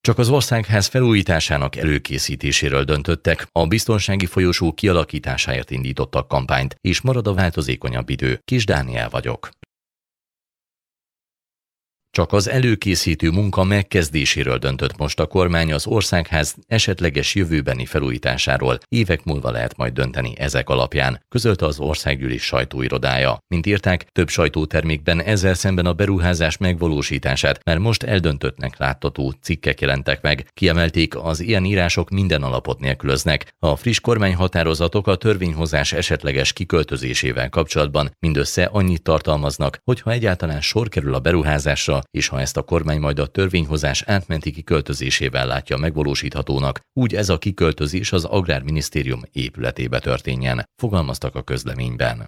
Csak az országház felújításának előkészítéséről döntöttek, a biztonsági folyosó kialakításáért indítottak kampányt, és marad a változékonyabb idő. Kis Dániel vagyok. Csak az előkészítő munka megkezdéséről döntött most a kormány, az országház esetleges jövőbeni felújításáról évek múlva lehet majd dönteni ezek alapján, közölte az országgyűlés sajtóirodája. Mint írták, több sajtótermékben ezzel szemben a beruházás megvalósítását már most eldöntöttnek láttató cikkek jelentek meg. Kiemelték, az ilyen írások minden alapot nélkülöznek. A friss kormányhatározatok a törvényhozás esetleges kiköltözésével kapcsolatban mindössze annyit tartalmaznak, hogyha egyáltalán sor kerül a beruházásra, és ha ezt a kormány majd a törvényhozás átmenti kiköltözésével látja megvalósíthatónak, úgy ez a kiköltözés az Agrárminisztérium épületébe történjen, fogalmaztak a közleményben.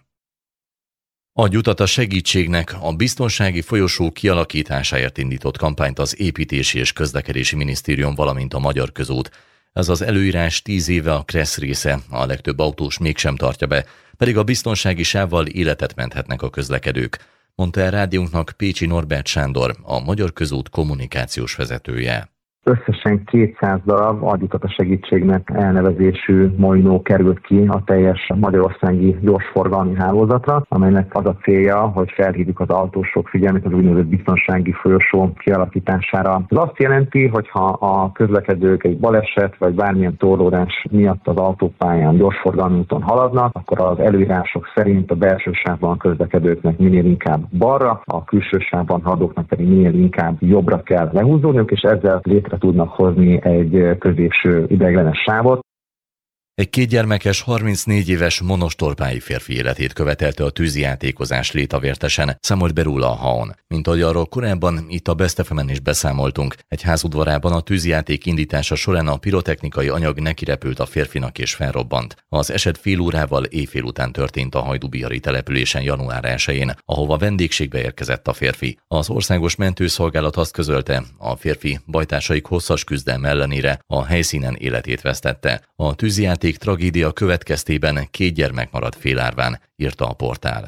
Adj utat a segítségnek, a biztonsági folyosó kialakításáért indított kampányt az Építési és Közlekedési Minisztérium, valamint a Magyar Közút. Ez az előírás 10 éve a KRESZ része, a legtöbb autós mégsem tartja be, pedig a biztonsági sávval életet menthetnek a közlekedők, mondta el rádiónknak Pécsi Norbert Sándor, a Magyar Közút kommunikációs vezetője. Összesen 200 darab Adj utat a segítségnek elnevezésű molinó került ki a teljes magyarországi gyorsforgalmi hálózatra, amelynek az a célja, hogy felhívjuk az autósok figyelmét az úgynevezett biztonsági folyosó kialakítására. Ez azt jelenti, hogy ha a közlekedők egy baleset vagy bármilyen torlódás miatt az autópályán gyorsforgalmi úton haladnak, akkor az előírások szerint a belső sávban a közlekedőknek minél inkább balra, a külső sávban haladóknak pedig minél inkább jobbra kell lehúzódniuk, és ezzel létre tudnak hozni egy középső ideiglenes sávot. Egy 2 gyermekes, 34 éves monostorpályi férfi életét követelte a tűzijátékozás Létavértesen, számolt be róla a Haon. Mint ahogy arról korábban itt a Best FM-en is beszámoltunk, egy ház udvarában a tűzijáték indítása során a pirotechnikai anyag nekirepült a férfinak és felrobbant. Az eset fél órával éjfél után történt a hajdúbihari településen január 1-én, ahova vendégségbe érkezett a férfi. Az országos mentőszolgálat azt közölte, a férfi bajtársaik hosszas küzdelme ellenére a helyszínen életét vesztette. A tűzijáték tragédia következtében 2 gyermek maradt félárván, írta a portál.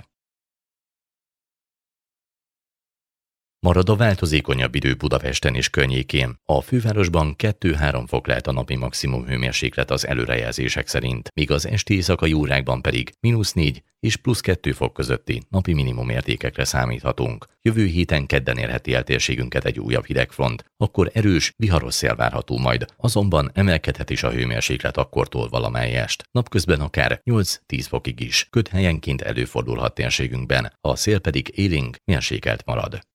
Marad a változékonyabb idő Budapesten és környékén. A fővárosban 2-3 fok lehet a napi maximum hőmérséklet az előrejelzések szerint, míg az esti éjszakai órákban pedig -4 és +2 fok közötti napi minimum értékekre számíthatunk. Jövő héten kedden érheti el térségünket egy újabb hidegfront, akkor erős, viharos szél várható majd, azonban emelkedhet is a hőmérséklet akkortól valamelyest. Napközben akár 8-10 fokig is, ködhelyenként előfordulhat térségünkben, a szél pedig élénk, mérsékelt marad.